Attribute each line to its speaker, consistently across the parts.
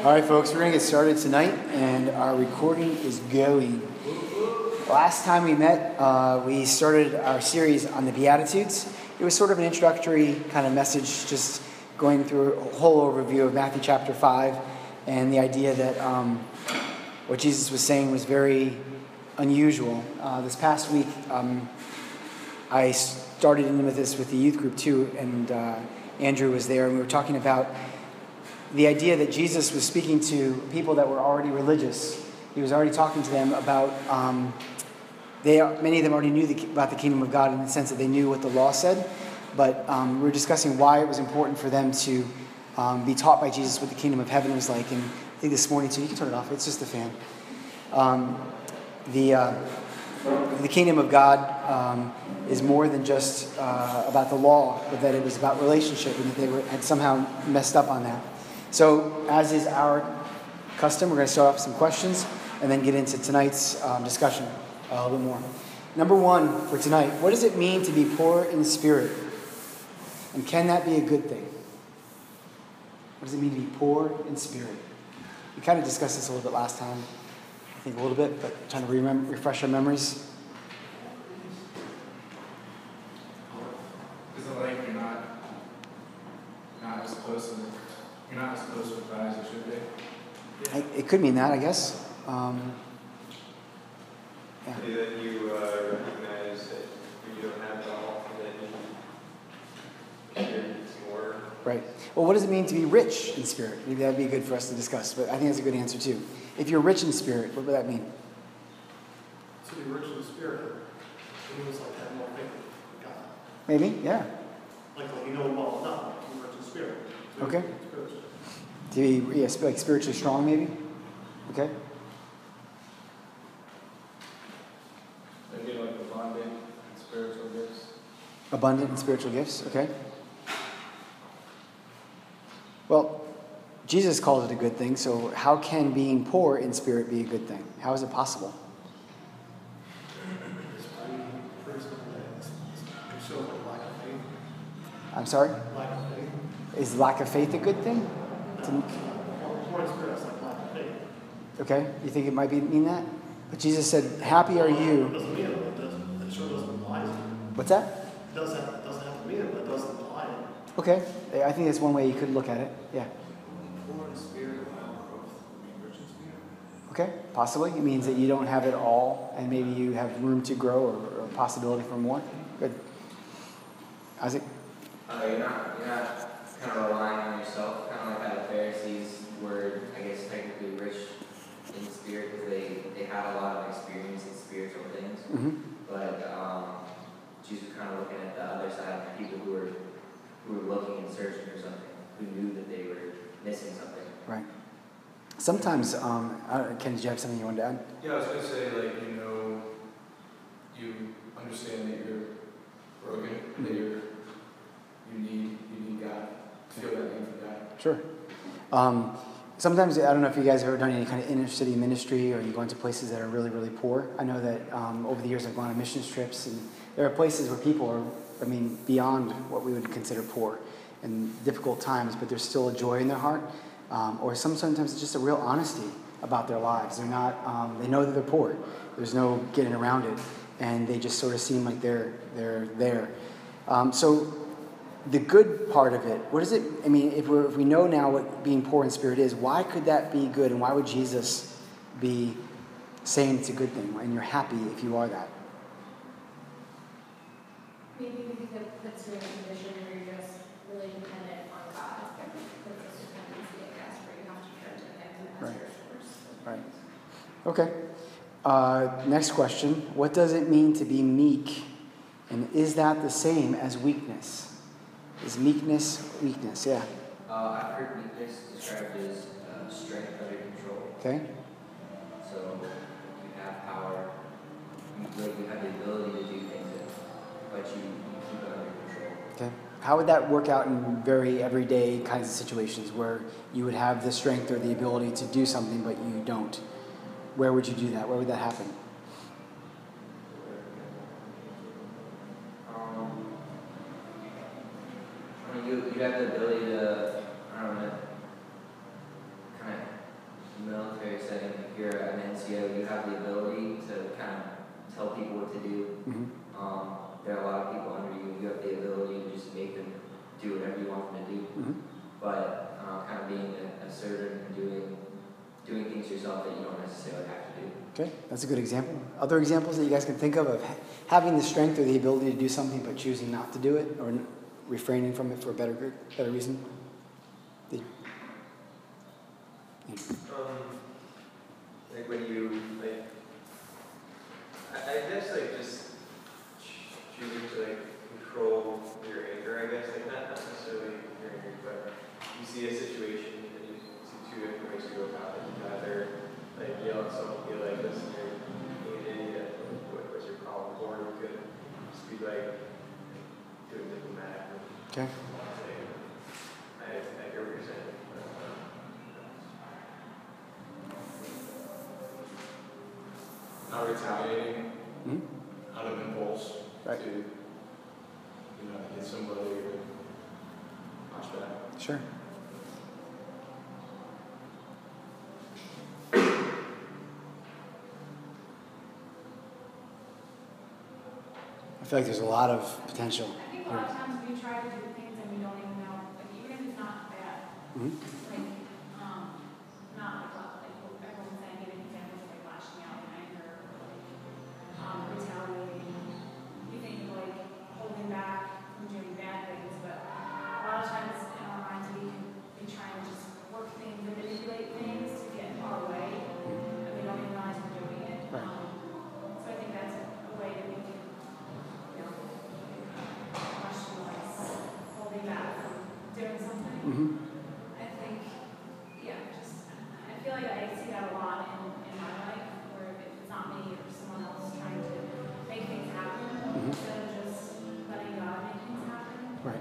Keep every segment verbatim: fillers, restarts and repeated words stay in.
Speaker 1: All right, folks, we're going to get started tonight, and our recording is going. Last time we met, uh, we started our series on the Beatitudes. It was sort of an introductory kind of message, just going through a whole overview of Matthew chapter five, and the idea that um, what Jesus was saying was very unusual. Uh, this past week, um, I started in with this with the youth group too, and uh, Andrew was there, and we were talking about the idea that Jesus was speaking to people that were already religious. He was already talking to them about, um, they many of them already knew the, about the kingdom of God in the sense that they knew what the law said, but um, we were discussing why it was important for them to um, be taught by Jesus what the kingdom of heaven was like. And I think this morning too, you can turn it off, it's just a fan. Um, the, uh, the kingdom of God um, is more than just uh, about the law, but that it was about relationship, and that they were, had somehow messed up on that. So, as is our custom, we're going to start off with some questions and then get into tonight's um, discussion a little bit more. Number one for tonight, what does it mean to be poor in spirit? And can that be a good thing? What does it mean to be poor in spirit? We kind of discussed this a little bit last time, I think a little bit, but trying to remember, refresh our memories.
Speaker 2: Is it like you're not, not as close to You're not as close with God as you should be?
Speaker 1: I, it could mean that, I guess. Um, yeah.
Speaker 3: Maybe that you uh, recognize that you don't have it all, that you need more.
Speaker 1: Right. Well, what does it mean to be rich in spirit? Maybe that would be good for us to discuss, but I think that's a good answer too. If you're rich in spirit, what would that mean?
Speaker 4: To be rich in spirit, it means like have more faith in God.
Speaker 1: Maybe, yeah.
Speaker 4: Like, like you know well enough to be rich in spirit. To
Speaker 1: Okay.
Speaker 4: Be spiritual.
Speaker 1: To be yeah, like spiritually strong, maybe? Okay.
Speaker 2: Maybe like abundant in spiritual gifts.
Speaker 1: Abundant in spiritual gifts, okay. Well, Jesus called it a good thing, so how can being poor in spirit be a good thing? How is it possible?
Speaker 4: It's pretty, pretty simple. It shows a lack of faith.
Speaker 1: I'm sorry?
Speaker 4: Lack of faith.
Speaker 1: Is lack of faith a good thing? To-
Speaker 4: Poor in spirit, that's like lack of faith.
Speaker 1: okay, you think it might be mean that? But Jesus said, happy are
Speaker 4: It
Speaker 1: you.
Speaker 4: doesn't mean it, but it, doesn't, it sure doesn't imply it.
Speaker 1: What's that?
Speaker 4: It doesn't have, it doesn't have to mean it, but it doesn't imply it.
Speaker 1: Okay, I think that's one way you could look at it, yeah.
Speaker 3: Poor in spirit without growth, being rich in spirit.
Speaker 1: Okay, possibly. It means that you don't have it all, and maybe you have room to grow or, or possibility for more. Good. Isaac?
Speaker 5: Uh, you're not, you're not kind of relying on yourself, kind of like how the Pharisees were, I guess, technically rich in spirit because they, they had a lot of experience in spiritual things.
Speaker 1: Mm-hmm.
Speaker 5: But um, Jesus was kind of looking at the other side, the people who were who were looking and searching for something, who knew that they were missing something.
Speaker 1: Right. Sometimes, um, I don't, Ken, did you have something you wanted to add?
Speaker 2: Yeah, I was going to say, like, you know, you understand that you're broken, mm-hmm. that you're, you need, you need God. Feel that need for God.
Speaker 1: Sure. Um, sometimes, I don't know if you guys have ever done any kind of inner city ministry or you go into places that are really, really poor. I know that um, over the years I've gone on missions trips, and there are places where people are, I mean, beyond what we would consider poor and difficult times, but there's still a joy in their heart. Um, or some, sometimes it's just a real honesty about their lives. They're not, um, they know that they're poor. There's no getting around it. And they just sort of seem like they're, they're there. Um, so the good part of it, what is it, I mean, if, we're, if we know now what being poor in spirit is, why could that be good? And why would Jesus be saying it's a good thing? And you're happy if you are that?
Speaker 6: Maybe because it puts you in a position where you're just really dependent on God. Because this dependency, I guess, where you have to turn to Him as
Speaker 1: Right.
Speaker 6: your source.
Speaker 1: Right. Okay. Uh, next question. What does it mean to be meek? And is that the same as weakness? Is meekness weakness? Yeah.
Speaker 5: Uh, I've heard meekness described as uh, strength under control.
Speaker 1: Okay.
Speaker 5: So you have power, you, like, you have the ability to do things, but you, you keep it under control.
Speaker 1: Okay. How would that work out in very everyday kinds of situations where you would have the strength or the ability to do something but you don't? Where would you do that? Where would that happen?
Speaker 5: Um, I mean, you, you have the ability to, I don't know, kind of setting, if you're an N C O, you have the ability to kind of tell people what to do.
Speaker 1: Mhm.
Speaker 5: Um, there are a lot of people under you. You have the ability to just make them do whatever you want them to do.
Speaker 1: Mhm.
Speaker 5: But uh, kind of being a, a servant and doing doing things yourself that you don't necessarily have to do.
Speaker 1: Okay, that's a good example. Other examples that you guys can think of of ha- having the strength or the ability to do something but choosing not to do it or n- refraining from it for a better good, better reason? The- yeah.
Speaker 3: Um, like when you, like, I, I guess like just ch- choosing to like control your anger, I guess, like not, not necessarily your anger, but you see a situation and you see two different ways to go about it. You either like yell at someone, be like, listen, you're being an idiot, what, what's your problem? Or you could just be like, do it diplomatically.
Speaker 1: Okay.
Speaker 3: Say, I, I hear what you're saying. But, um,
Speaker 2: Not retaliating
Speaker 1: Mhm.
Speaker 2: out of impulse
Speaker 1: Right.
Speaker 2: to, you know, hit somebody or punch back.
Speaker 1: Sure. I feel like there's a lot of potential.
Speaker 6: I think a lot of times we try to do things and we don't even know, like even if it's not bad,
Speaker 1: Mhm.
Speaker 6: like, um, not like, like everyone's saying, giving examples of like lashing out in anger, or like, um, retaliating. You think of like holding back from doing bad things, but a lot of times in our minds we can be trying to just work things and manipulate things to get our way, and we don't even realize we're doing it.
Speaker 1: Right.
Speaker 6: Um, so I think that's a way that we can, you know, rationalize holding back from doing something.
Speaker 1: Mhm.
Speaker 6: I think, yeah, just, I feel like I see that a lot in, in my life, where if it's not me or someone else trying to make things happen,
Speaker 1: Mhm.
Speaker 6: instead of just letting God make things happen.
Speaker 1: Right.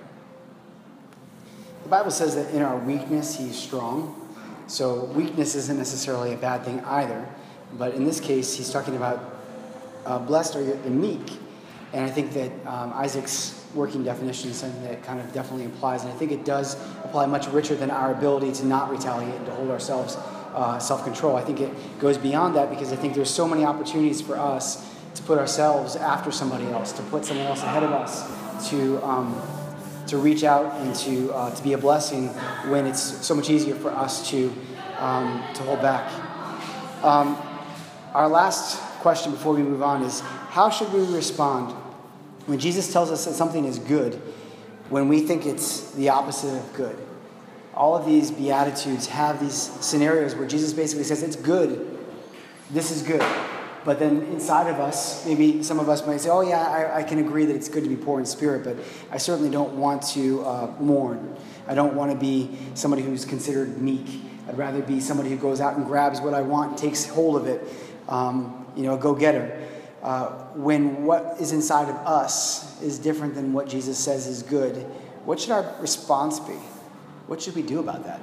Speaker 1: The Bible says that in our weakness, He's strong. So weakness isn't necessarily a bad thing either. But in this case, He's talking about uh, blessed are the meek. And I think that um, Isaac's working definition is something that kind of definitely applies. And I think it does apply much richer than our ability to not retaliate and to hold ourselves uh, self-control. I think it goes beyond that because I think there's so many opportunities for us to put ourselves after somebody else, to put someone else ahead of us, to um, to reach out and to uh, to be a blessing when it's so much easier for us to um, to hold back. Um, our last question before we move on is, how should we respond when Jesus tells us that something is good when we think it's the opposite of good? All of these Beatitudes have these scenarios where Jesus basically says, it's good, this is good. But then inside of us, maybe some of us might say, oh yeah, I, I can agree that it's good to be poor in spirit, but I certainly don't want to uh, mourn. I don't want to be somebody who's considered meek. I'd rather be somebody who goes out and grabs what I want and takes hold of it, um, you know, a go-getter. Uh, when what is inside of us is different than what Jesus says is good, what should our response be? What should we do about that?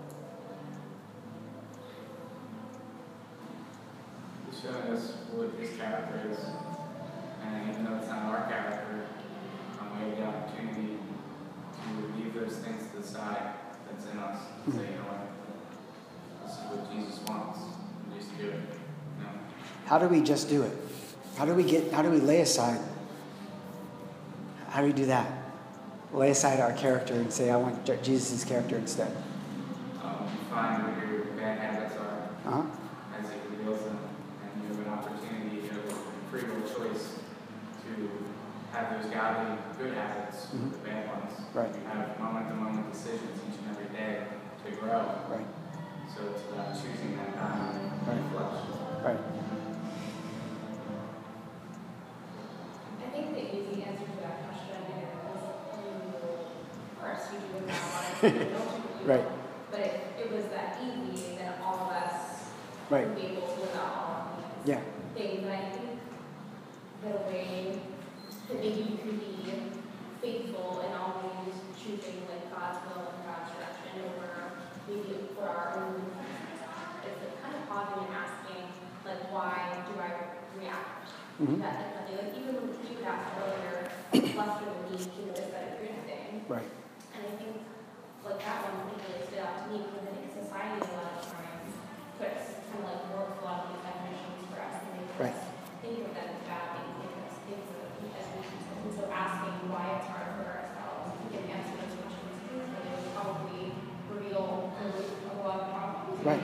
Speaker 7: He's showing us what his character is, and even though it's not our character, um, we have the opportunity to leave those things to the side that's in us and say, you know what, this is what Jesus wants, and just do it. You know?
Speaker 1: How do we just do it? How do we get? How do we lay aside? How do we do that? Lay aside our character and say, I want Jesus' character instead.
Speaker 7: Um, you find what your bad habits are
Speaker 1: Uh-huh.
Speaker 7: as it reveals them, and you have an opportunity, you have a free will choice to have those godly good habits,
Speaker 1: Mhm.
Speaker 7: the bad ones.
Speaker 1: Right.
Speaker 7: You have moment-to-moment decisions each and every day to grow.
Speaker 1: Right.
Speaker 7: So it's about choosing that God
Speaker 1: Right.
Speaker 7: in flesh.
Speaker 1: Right.
Speaker 6: I think the easy answer to that question is, of course, you do it now, don't you?
Speaker 1: Right.
Speaker 6: But if it was that easy, then all of us
Speaker 1: Right.
Speaker 6: would be able to live out all of these
Speaker 1: Yeah.
Speaker 6: things. And I think that a way that maybe you can be faithful and always choosing like God's will and God's direction over maybe for our own is kind of pausing and asking, like, why do I react
Speaker 1: Mhm.
Speaker 6: that differently? Like, even when you would ask earlier, lesser than weak, you know, is that a good thing?
Speaker 1: Right.
Speaker 6: And I think, like, that one really stood out to me because I think society a lot of times puts kind of like
Speaker 1: Right.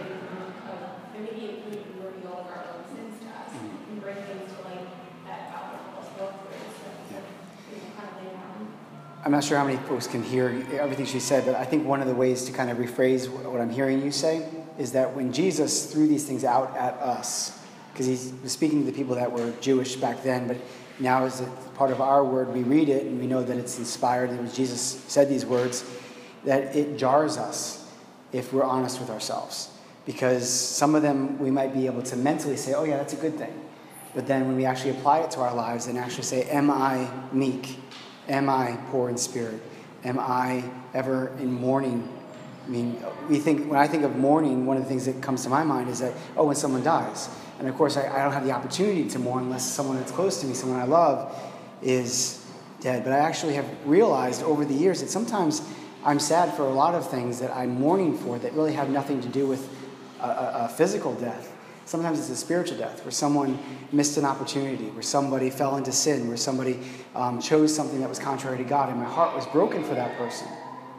Speaker 6: of immediate food and reveal our own sins to us and bring things to light that God will help us go through. So,
Speaker 1: Yeah.
Speaker 6: you know, kind of lay down.
Speaker 1: I'm not sure how many folks can hear everything she said, but I think one of the ways to kind of rephrase what I'm hearing you say is that when Jesus threw these things out at us, because he was speaking to the people that were Jewish back then, but now as a part of our word, we read it and we know that it's inspired. It was Jesus said these words, that it jars us if we're honest with ourselves. Because some of them we might be able to mentally say, oh yeah, that's a good thing. But then when we actually apply it to our lives and actually say, am I meek? Am I poor in spirit? Am I ever in mourning? I mean, we think when I think of mourning, one of the things that comes to my mind is that, oh, when someone dies. And of course, I, I don't have the opportunity to mourn unless someone that's close to me, someone I love, is dead. But I actually have realized over the years that sometimes I'm sad for a lot of things that I'm mourning for that really have nothing to do with a, a, a physical death. Sometimes it's a spiritual death, where someone missed an opportunity, where somebody fell into sin, where somebody um, chose something that was contrary to God, and my heart was broken for that person.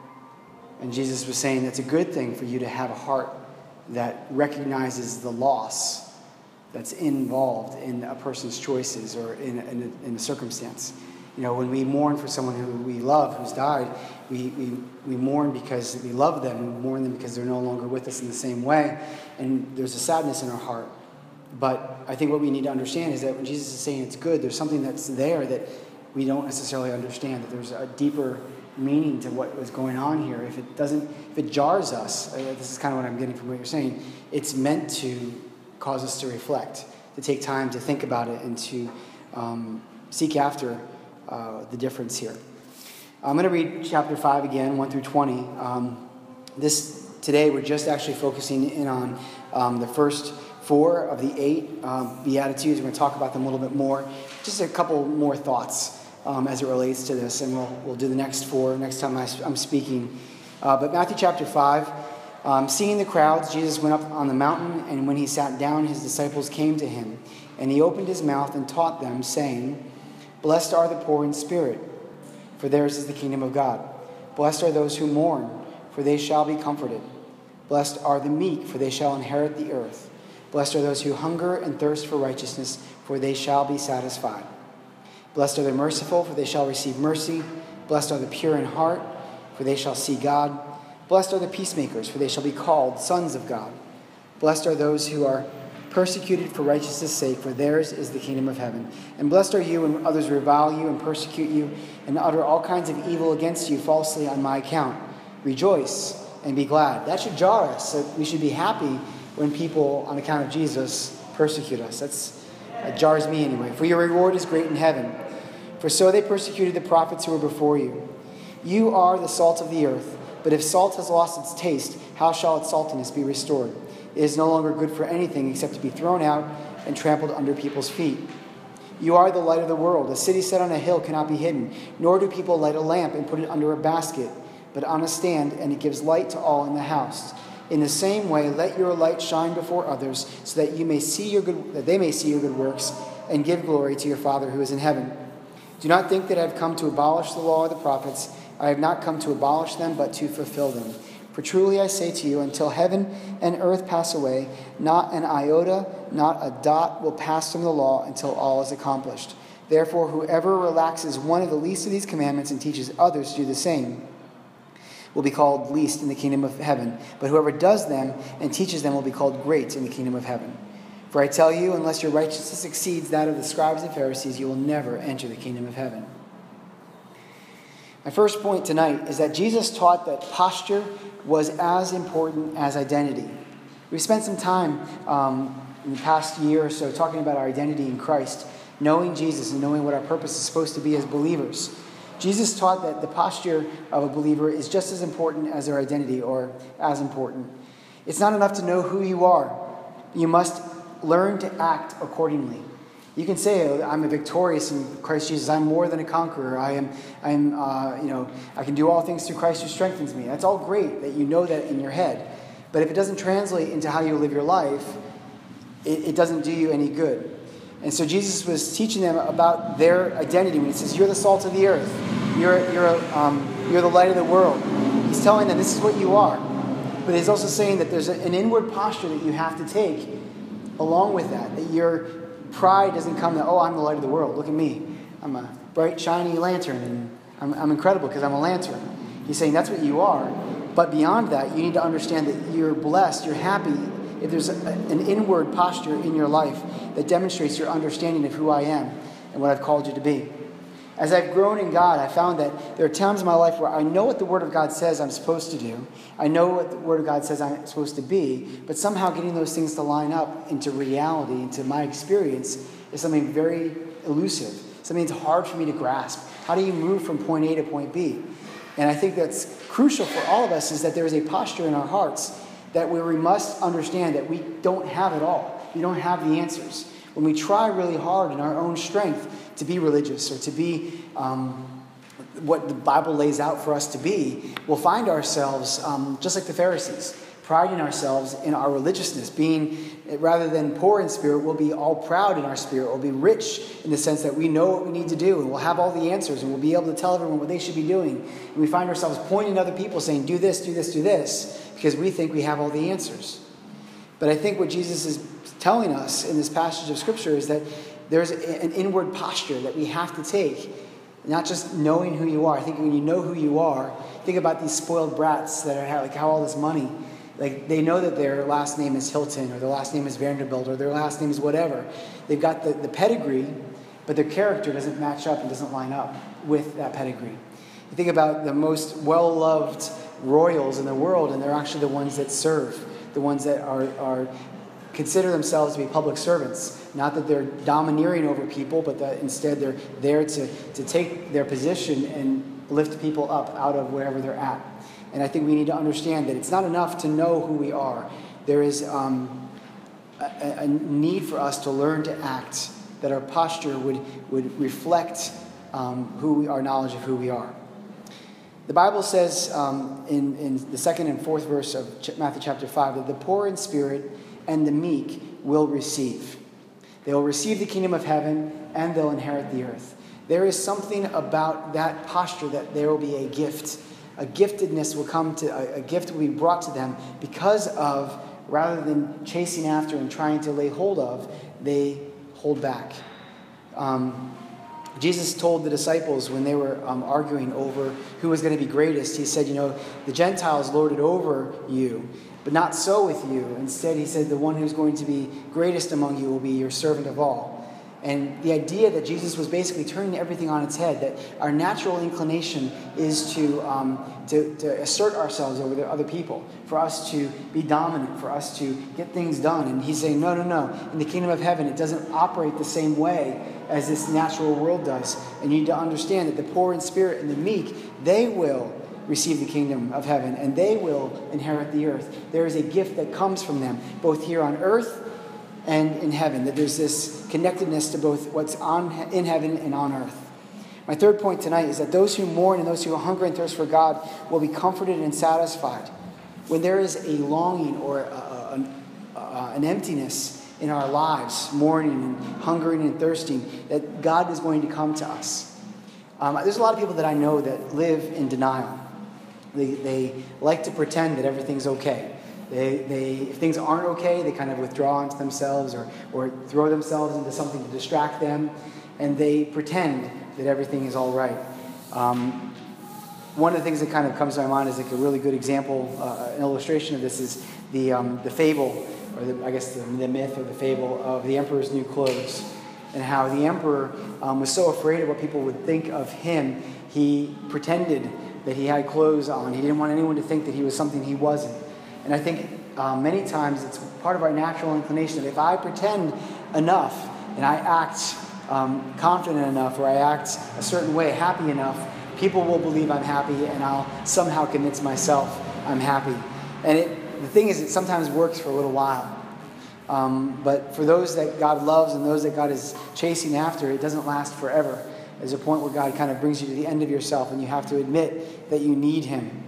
Speaker 1: And Jesus was saying that's a good thing for you to have a heart that recognizes the loss that's involved in a person's choices or in, in, a, in a circumstance. You know, when we mourn for someone who we love, who's died, we, we, we mourn because we love them. We mourn them because they're no longer with us in the same way. And there's a sadness in our heart. But I think what we need to understand is that when Jesus is saying it's good, there's something that's there that we don't necessarily understand, that there's a deeper meaning to what was going on here. If it doesn't, if it jars us, uh, this is kind of what I'm getting from what you're saying, it's meant to cause us to reflect, to take time to think about it and to um, seek after uh, the difference here. I'm going to read chapter five again, one through twenty. Um, this today we're just actually focusing in on um, the first four of the eight um, Beatitudes. We're going to talk about them a little bit more. Just a couple more thoughts um, as it relates to this, and we'll we'll do the next four next time I, I'm speaking. Uh, but Matthew chapter five, um, seeing the crowds, Jesus went up on the mountain, and when he sat down, his disciples came to him, and he opened his mouth and taught them, saying, "Blessed are the poor in spirit, for theirs is the kingdom of God. Blessed are those who mourn, for they shall be comforted. Blessed are the meek, for they shall inherit the earth. Blessed are those who hunger and thirst for righteousness, for they shall be satisfied. Blessed are the merciful, for they shall receive mercy. Blessed are the pure in heart, for they shall see God. Blessed are the peacemakers, for they shall be called sons of God. Blessed are those who are persecuted for righteousness' sake, for theirs is the kingdom of heaven. And blessed are you when others revile you and persecute you and utter all kinds of evil against you falsely on my account. Rejoice and be glad." That should jar us. So we should be happy when people, on account of Jesus, persecute us. That's, that jars me anyway. "For your reward is great in heaven. For so they persecuted the prophets who were before you. You are the salt of the earth. But if salt has lost its taste, how shall its saltiness be restored? It is no longer good for anything except to be thrown out and trampled under people's feet. You are the light of the world. A city set on a hill cannot be hidden, nor do people light a lamp and put it under a basket, but on a stand, and it gives light to all in the house. In the same way, let your light shine before others, so that you may see your good, that they may see your good works and give glory to your Father who is in heaven. Do not think that I have come to abolish the law or the prophets. I have not come to abolish them, but to fulfill them. For truly I say to you, until heaven and earth pass away, not an iota, not a dot will pass from the law until all is accomplished. Therefore, whoever relaxes one of the least of these commandments and teaches others to do the same will be called least in the kingdom of heaven. But whoever does them and teaches them will be called great in the kingdom of heaven. For I tell you, unless your righteousness exceeds that of the scribes and Pharisees, you will never enter the kingdom of heaven." My first point tonight is that Jesus taught that posture was as important as identity. We spent some time um, in the past year or so talking about our identity in Christ, knowing Jesus and knowing what our purpose is supposed to be as believers. Jesus taught that the posture of a believer is just as important as their identity, or as important. It's not enough to know who you are. You must learn to act accordingly. You can say, oh, I'm a victorious in Christ Jesus. I'm more than a conqueror. I am, I am, uh, you know, I can do all things through Christ who strengthens me. That's all great that you know that in your head. But if it doesn't translate into how you live your life, it, it doesn't do you any good. And so Jesus was teaching them about their identity when he says, "You're the salt of the earth. You're, you're, um, you're the light of the world." He's telling them this is what you are. But he's also saying that there's a, an inward posture that you have to take along with that. That your pride doesn't come that, oh, I'm the light of the world. Look at me. I'm a bright, shiny lantern, and I'm, I'm incredible because I'm a lantern. He's saying that's what you are. But beyond that, you need to understand that you're blessed, you're happy, if there's a, an inward posture in your life that demonstrates your understanding of who I am and what I've called you to be. As I've grown in God, I found that there are times in my life where I know what the Word of God says I'm supposed to do. I know what the Word of God says I'm supposed to be, but somehow getting those things to line up into reality, into my experience, is something very elusive, something that's hard for me to grasp. How do you move from point A to point B? And I think that's crucial for all of us, is that there is a posture in our hearts that where we must understand that we don't have it all. We don't have the answers. When we try really hard in our own strength to be religious or to be um, what the Bible lays out for us to be, we'll find ourselves um, just like the Pharisees, priding ourselves in our religiousness, being, rather than poor in spirit, we'll be all proud in our spirit. We'll be rich in the sense that we know what we need to do, and we'll have all the answers, and we'll be able to tell everyone what they should be doing. And we find ourselves pointing to other people saying, do this, do this, do this, because we think we have all the answers. But I think what Jesus is telling us in this passage of Scripture is that there's an inward posture that we have to take, not just knowing who you are. I think when you know who you are, think about these spoiled brats that are like how all this money, like they know that their last name is Hilton, or their last name is Vanderbilt, or their last name is whatever. They've got the, the pedigree, but their character doesn't match up and doesn't line up with that pedigree. You think about the most well-loved royals in the world, and they're actually the ones that serve, the ones that are, are consider themselves to be public servants. Not that they're domineering over people, but that instead they're there to, to take their position and lift people up out of wherever they're at. And I think we need to understand that it's not enough to know who we are. There is um, a, a need for us to learn to act, that our posture would, would reflect um, who we, our knowledge of who we are. The Bible says um, in, in the second and fourth verse of Matthew chapter five that the poor in spirit and the meek will receive. They will receive the kingdom of heaven, and they'll inherit the earth. There is something about that posture that there will be a gift. A giftedness will come to, a, a gift will be brought to them because of, rather than chasing after and trying to lay hold of, they hold back. Um, Jesus told the disciples when they were um, arguing over who was going to be greatest, he said, you know, the Gentiles lord it over you, but not so with you. Instead, he said, the one who's going to be greatest among you will be your servant of all. And the idea that Jesus was basically turning everything on its head, that our natural inclination is to, um, to, to assert ourselves over the other people, for us to be dominant, for us to get things done. And he's saying, no, no, no. In the kingdom of heaven, it doesn't operate the same way as this natural world does. And you need to understand that the poor in spirit and the meek, they will receive the kingdom of heaven, and they will inherit the earth. There is a gift that comes from them, both here on earth and in heaven, that there's this connectedness to both what's on in heaven and on earth. My third point tonight is that those who mourn and those who hunger and thirst for God will be comforted and satisfied. When there is a longing or a, a, a, an emptiness in our lives, mourning and hungering and thirsting, that God is going to come to us. Um, there's a lot of people that I know that live in denial. They, they like to pretend that everything's okay. They, they, if things aren't okay, they kind of withdraw into themselves or, or throw themselves into something to distract them, and they pretend that everything is all right. Um, one of the things that kind of comes to my mind is like a really good example, uh, an illustration of this is the um, the fable, or the, I guess the, the myth or the fable of the emperor's new clothes, and how the emperor um, was so afraid of what people would think of him, he pretended that he had clothes on. He didn't want anyone to think that he was something he wasn't. And I think uh, many times it's part of our natural inclination that if I pretend enough and I act um, confident enough, or I act a certain way, happy enough, people will believe I'm happy, and I'll somehow convince myself I'm happy. And it, the thing is, it sometimes works for a little while. Um, but for those that God loves and those that God is chasing after, it doesn't last forever. There's a point where God kind of brings you to the end of yourself, and you have to admit that you need him.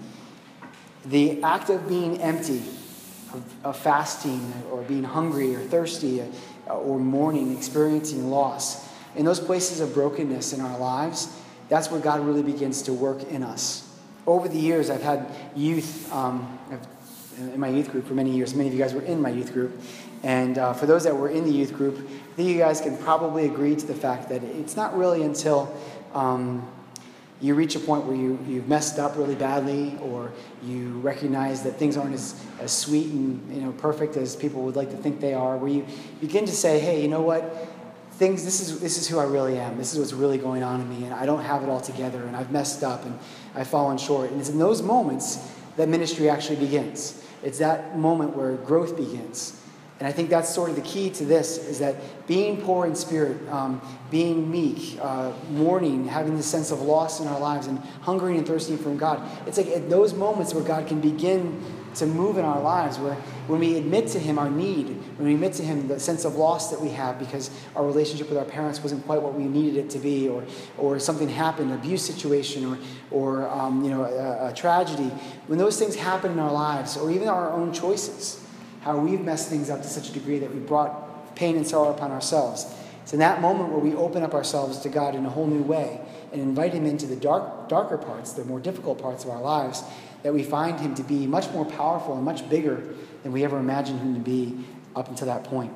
Speaker 1: The act of being empty, of, of fasting, or being hungry or thirsty, uh, or mourning, experiencing loss, in those places of brokenness in our lives, that's where God really begins to work in us. Over the years, I've had youth, um, I've in, in my youth group for many years. Many of you guys were in my youth group. And uh, for those that were in the youth group, I think you guys can probably agree to the fact that it's not really until um, you reach a point where you, you've messed up really badly, or you recognize that things aren't as, as sweet and, you know, perfect as people would like to think they are, where you begin to say, hey, you know what? Things, this is this is who I really am. This is what's really going on in me, and I don't have it all together, and I've messed up, and I've fallen short. And it's in those moments that ministry actually begins. It's that moment where growth begins. And I think that's sort of the key to this, is that being poor in spirit, um, being meek, uh, mourning, having this sense of loss in our lives, and hungering and thirsting from God. It's like at those moments where God can begin to move in our lives, where when we admit to him our need, when we admit to him the sense of loss that we have because our relationship with our parents wasn't quite what we needed it to be, or or something happened, an abuse situation, or or um, you know a, a tragedy. When those things happen in our lives, or even our own choices, how we've messed things up to such a degree that we brought pain and sorrow upon ourselves. It's in that moment where we open up ourselves to God in a whole new way and invite him into the dark, darker parts, the more difficult parts of our lives, that we find him to be much more powerful and much bigger than we ever imagined him to be up until that point.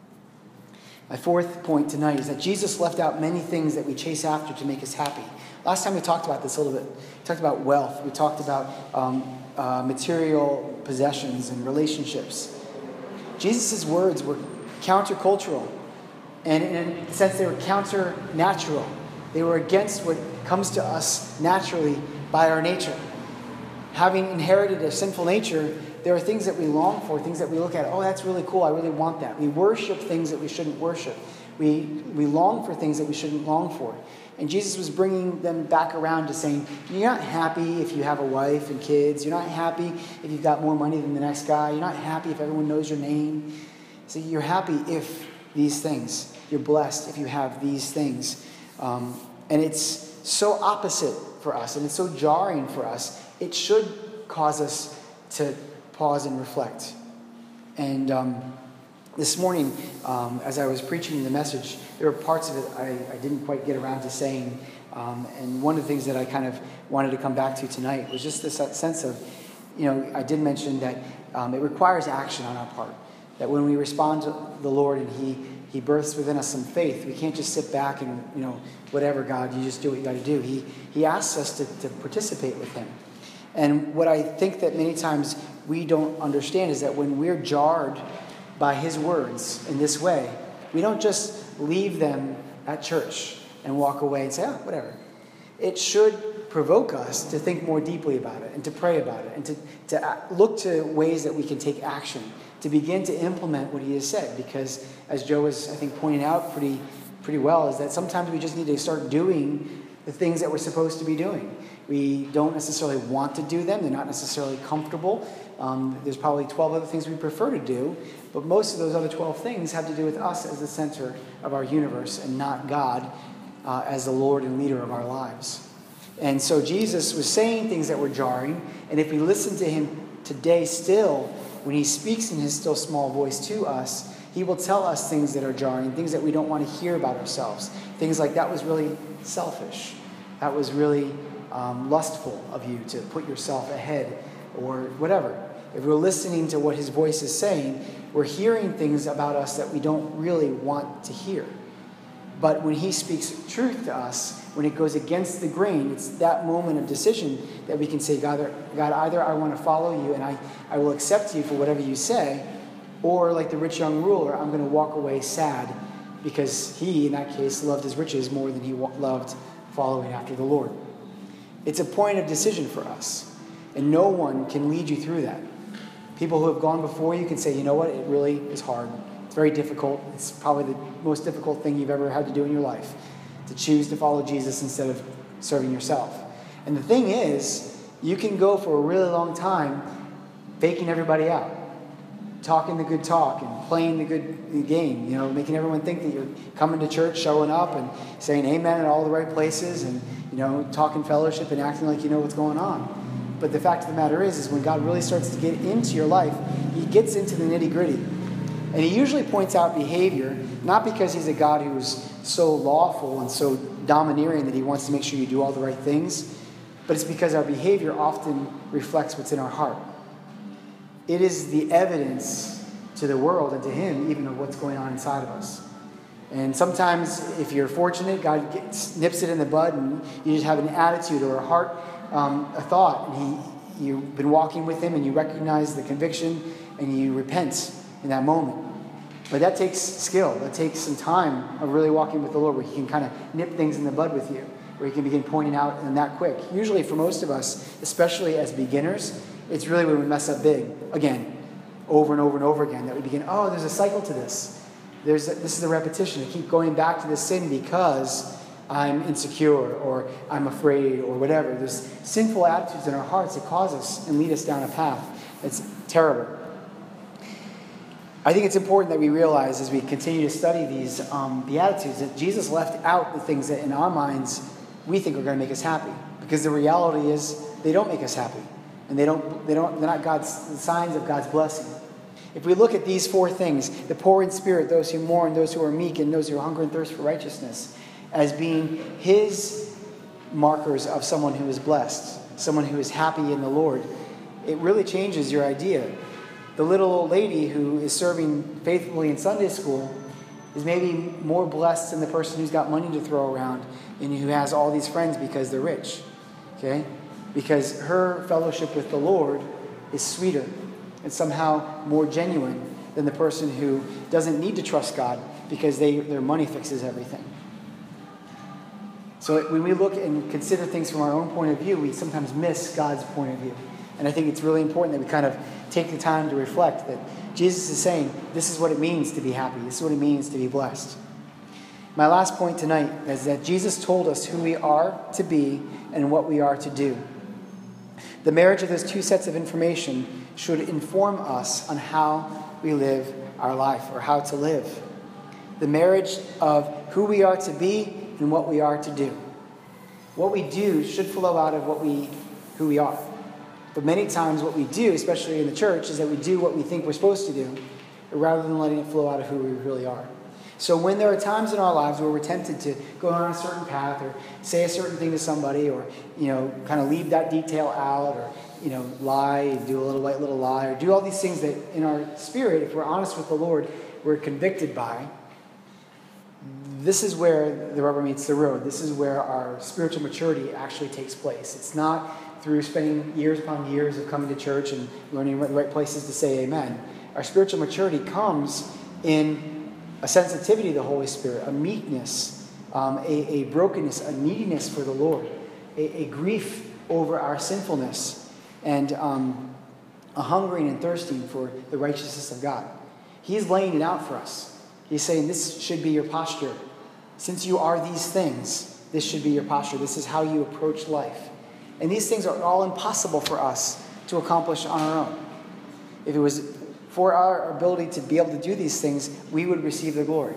Speaker 1: My fourth point tonight is that Jesus left out many things that we chase after to make us happy. Last time we talked about this a little bit. We talked about wealth. We talked about um, uh, material possessions and relationships. Jesus' words were countercultural, and in a sense they were counter-natural. They were against what comes to us naturally by our nature. Having inherited a sinful nature, there are things that we long for, things that we look at, oh, that's really cool, I really want that. We worship things that we shouldn't worship. We, we long for things that we shouldn't long for. And Jesus was bringing them back around to saying, you're not happy if you have a wife and kids. You're not happy if you've got more money than the next guy. You're not happy if everyone knows your name. So you're happy if these things. You're blessed if you have these things. Um, and it's so opposite for us, and it's so jarring for us. It should cause us to pause and reflect. And um, this morning, um, as I was preaching the message, there were parts of it I, I didn't quite get around to saying. Um, and one of the things that I kind of wanted to come back to tonight was just this sense of, you know, I did mention that um, it requires action on our part. That when we respond to the Lord and He He births within us some faith, we can't just sit back and, you know, whatever, God, you just do what you got to do. He He asks us to, to participate with Him. And what I think that many times we don't understand is that when we're jarred by His words in this way, we don't just leave them at church and walk away and say, oh, whatever. It should provoke us to think more deeply about it and to pray about it and to, to look to ways that we can take action, to begin to implement what He has said. Because as Joe was, I think, pointing out pretty, pretty well, is that sometimes we just need to start doing the things that we're supposed to be doing. We don't necessarily want to do them. They're not necessarily comfortable. Um, there's probably twelve other things we prefer to do, but most of those other twelve things have to do with us as the center of our universe and not God uh, as the Lord and leader of our lives. And so Jesus was saying things that were jarring, and if we listen to Him today still, when He speaks in His still small voice to us, He will tell us things that are jarring, things that we don't want to hear about ourselves. Things like, that was really selfish. That was really um, lustful of you to put yourself ahead, or whatever. If we're listening to what His voice is saying, we're hearing things about us that we don't really want to hear. But when He speaks truth to us, when it goes against the grain, it's that moment of decision that we can say, God, God either I want to follow you and I, I will accept you for whatever you say, or like the rich young ruler, I'm going to walk away sad because he, in that case, loved his riches more than he loved following after the Lord. It's a point of decision for us, and no one can lead you through that. People who have gone before you can say, you know what, it really is hard. It's very difficult. It's probably the most difficult thing you've ever had to do in your life, to choose to follow Jesus instead of serving yourself. And the thing is, you can go for a really long time faking everybody out, talking the good talk and playing the good game, you know, making everyone think that you're coming to church, showing up and saying amen in all the right places and, you know, talking fellowship and acting like you know what's going on. But the fact of the matter is, is when God really starts to get into your life, He gets into the nitty-gritty. And He usually points out behavior, not because He's a God who's so lawful and so domineering that He wants to make sure you do all the right things, but it's because our behavior often reflects what's in our heart. it is the evidence to the world and to him even of what's going on inside of us. And sometimes, if you're fortunate, God gets, nips it in the bud, and you just have an attitude or a heart, um, a thought, and he, you've been walking with him, and you recognize the conviction, and you repent in that moment. But that takes skill. That takes some time of really walking with the Lord, where he can kind of nip things in the bud with you, where he can begin pointing out and that quick. Usually, for most of us, especially as beginners, it's really when we mess up big again, over and over and over again, that we begin, oh, there's a cycle to this. There's a, this is a repetition. I keep going back to this sin because I'm insecure or I'm afraid or whatever. There's sinful attitudes in our hearts that cause us and lead us down a path that's terrible. I think it's important that we realize as we continue to study these um, Beatitudes that Jesus left out the things that in our minds we think are going to make us happy. Because the reality is they don't make us happy. And they don't, they don't, they're not God's the signs of God's blessing. If we look at these four things, the poor in spirit, those who mourn, those who are meek, and those who hunger and thirst for righteousness, as being his markers of someone who is blessed, someone who is happy in the Lord, it really changes your idea. The little old lady who is serving faithfully in Sunday school is maybe more blessed than the person who's got money to throw around and who has all these friends because they're rich. Okay? Because her fellowship with the Lord is sweeter and somehow more genuine than the person who doesn't need to trust God because they, their money fixes everything. So when we look and consider things from our own point of view, we sometimes miss God's point of view. And I think it's really important that we kind of take the time to reflect that Jesus is saying, this is what it means to be happy. This is what it means to be blessed. My last point tonight is that Jesus told us who we are to be and what we are to do. The marriage of those two sets of information should inform us on how we live our life or how to live. The marriage of who we are to be and what we are to do. What we do should flow out of what we, who we are. But many times what we do, especially in the church, is that we do what we think we're supposed to do rather than letting it flow out of who we really are. So when there are times in our lives where we're tempted to go on a certain path or say a certain thing to somebody or, you know, kind of leave that detail out or, you know, lie, do a little white little lie or do all these things that in our spirit, if we're honest with the Lord, we're convicted by, this is where the rubber meets the road. This is where our spiritual maturity actually takes place. It's not through spending years upon years of coming to church and learning the right places to say amen. Our spiritual maturity comes in a sensitivity to the Holy Spirit, a meekness, um, a, a brokenness, a neediness for the Lord, a, a grief over our sinfulness, and um, a hungering and thirsting for the righteousness of God. He's laying it out for us. He's saying this should be your posture. Since you are these things, this should be your posture. This is how you approach life. And these things are all impossible for us to accomplish on our own. If it was for our ability to be able to do these things, we would receive the glory.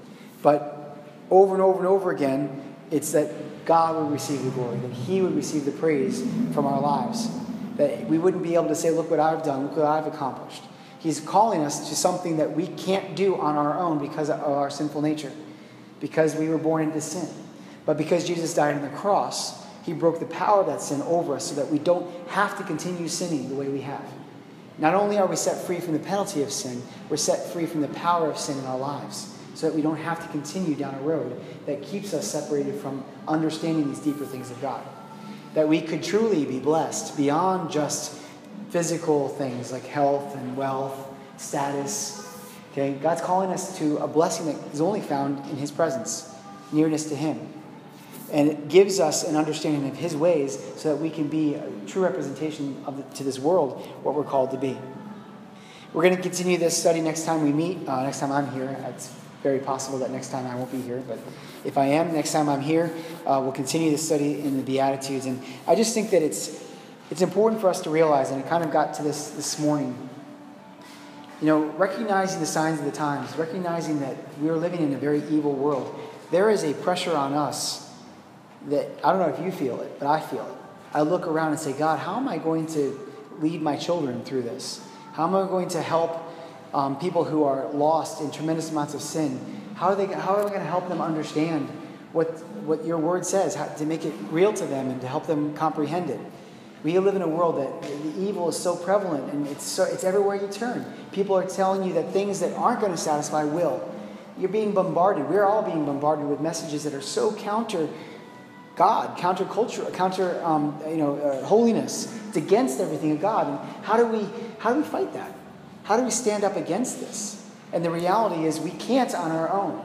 Speaker 1: But over and over and over again, it's that God would receive the glory, that he would receive the praise from our lives. That we wouldn't be able to say, look what I've done, look what I've accomplished. He's calling us to something that we can't do on our own because of our sinful nature, because we were born into sin. But because Jesus died on the cross, he broke the power of that sin over us so that we don't have to continue sinning the way we have. Not only are we set free from the penalty of sin, we're set free from the power of sin in our lives so that we don't have to continue down a road that keeps us separated from understanding these deeper things of God. That we could truly be blessed beyond just physical things like health and wealth, status. Okay, God's calling us to a blessing that is only found in his presence, nearness to him. And it gives us an understanding of his ways so that we can be a true representation of the, to this world what we're called to be. We're going to continue this study next time we meet, uh, next time I'm here. It's very possible that next time I won't be here, but if I am, next time I'm here, uh, we'll continue this study in the Beatitudes. And I just think that it's it's important for us to realize, and I kind of got to this this morning, you know, recognizing the signs of the times, recognizing that we are living in a very evil world. There is a pressure on us that, I don't know if you feel it, but I feel it. I look around and say, God, how am I going to lead my children through this? How am I going to help um, people who are lost in tremendous amounts of sin? How are they? How are we going to help them understand what what your word says, how, to make it real to them and to help them comprehend it? We live in a world that the evil is so prevalent, and it's so, it's everywhere you turn. People are telling you that things that aren't going to satisfy will. You're being bombarded. We're all being bombarded with messages that are so counter God, counter culture, counter um, you know uh, holiness. It's against everything of God. And how do we how do we fight that? How do we stand up against this? And the reality is we can't on our own.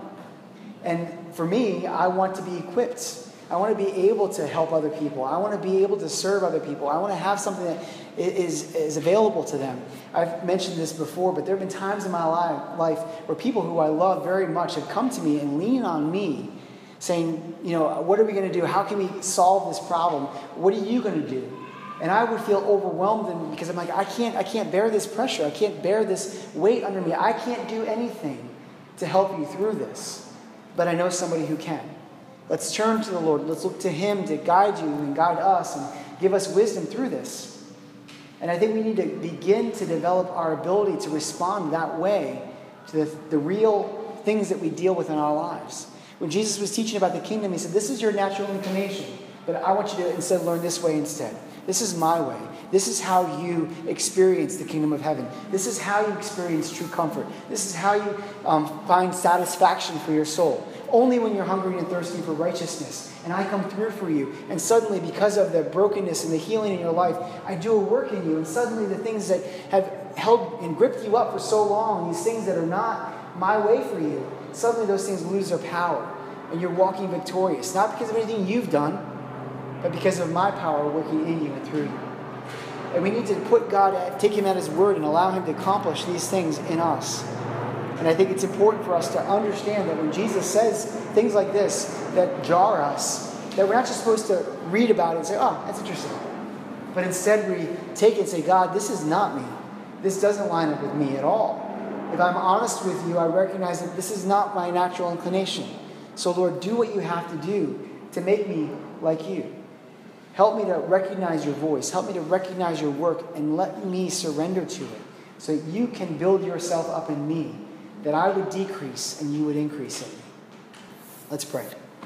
Speaker 1: And for me, I want to be equipped. I want to be able to help other people. I want to be able to serve other people. I want to have something that is, is available to them. I've mentioned this before, but there have been times in my life, life where people who I love very much have come to me and lean on me, saying, you know, what are we going to do? How can we solve this problem? What are you going to do? And I would feel overwhelmed because I'm like, I can't, I can't bear this pressure. I can't bear this weight under me. I can't do anything to help you through this. But I know somebody who can. Let's turn to the Lord. Let's look to Him to guide you and guide us and give us wisdom through this. And I think we need to begin to develop our ability to respond that way to the, the real things that we deal with in our lives. When Jesus was teaching about the kingdom, He said, this is your natural inclination, but I want you to instead learn this way instead. This is my way. This is how you experience the kingdom of heaven. This is how you experience true comfort. This is how you um, find satisfaction for your soul. Only when you're hungry and thirsty for righteousness, and I come through for you, and suddenly because of the brokenness and the healing in your life, I do a work in you, and suddenly the things that have held and gripped you up for so long, these things that are not my way for you, suddenly those things lose their power, and you're walking victorious, not because of anything you've done, but because of my power working in you and through you. And we need to put God, at, take Him at His word and allow Him to accomplish these things in us. And I think it's important for us to understand that when Jesus says things like this that jar us, that we're not just supposed to read about it and say, oh, that's interesting. But instead we take it and say, God, this is not me. This doesn't line up with me at all. If I'm honest with you, I recognize that this is not my natural inclination. So Lord, do what you have to do to make me like you. Help me to recognize your voice. Help me to recognize your work and let me surrender to it so that you can build yourself up in me, that I would decrease and you would increase in me. Let's pray.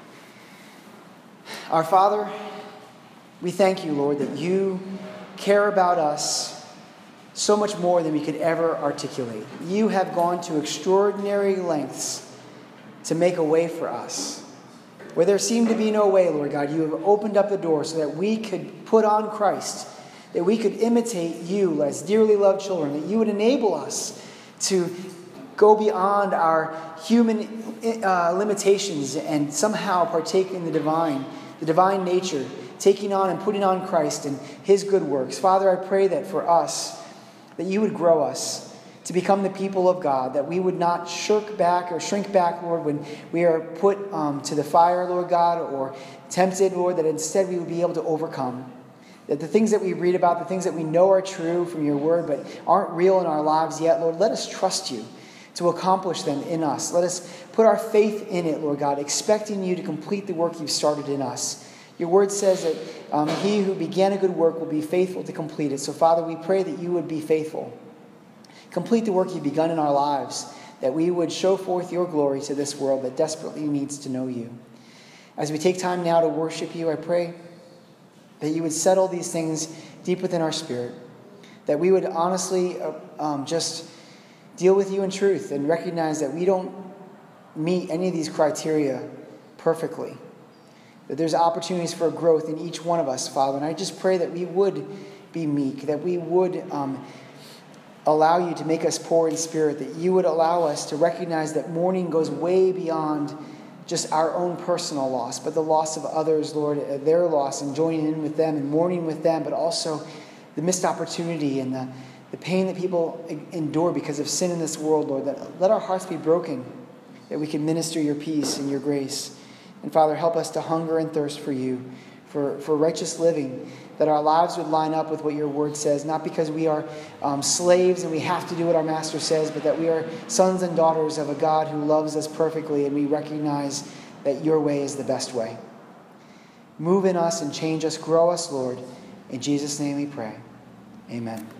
Speaker 1: Our Father, we thank you, Lord, that you care about us so much more than we could ever articulate. You have gone to extraordinary lengths to make a way for us. Where there seemed to be no way, Lord God, you have opened up the door so that we could put on Christ, that we could imitate you as dearly loved children, that you would enable us to go beyond our human uh, limitations and somehow partake in the divine, the divine nature, taking on and putting on Christ and His good works. Father, I pray that for us, that you would grow us to become the people of God, that we would not shirk back or shrink back, Lord, when we are put um, to the fire, Lord God, or tempted, Lord, that instead we would be able to overcome. That the things that we read about, the things that we know are true from your word, but aren't real in our lives yet, Lord, let us trust you to accomplish them in us. Let us put our faith in it, Lord God, expecting you to complete the work you've started in us. Your word says that um, he who began a good work will be faithful to complete it. So, Father, we pray that you would be faithful. Complete the work you've begun in our lives, that we would show forth your glory to this world that desperately needs to know you. As we take time now to worship you, I pray that you would settle these things deep within our spirit, that we would honestly uh, um, just deal with you in truth and recognize that we don't meet any of these criteria perfectly, that there's opportunities for growth in each one of us, Father. And I just pray that we would be meek, that we would um, allow you to make us poor in spirit, that you would allow us to recognize that mourning goes way beyond just our own personal loss, but the loss of others, Lord, their loss, and joining in with them and mourning with them, but also the missed opportunity and the, the pain that people endure because of sin in this world, Lord, that let our hearts be broken, that we can minister your peace and your grace. And Father, help us to hunger and thirst for you, for, for righteous living, that our lives would line up with what your word says, not because we are um, slaves and we have to do what our master says, but that we are sons and daughters of a God who loves us perfectly, and we recognize that your way is the best way. Move in us and change us, grow us, Lord. In Jesus' name we pray. Amen.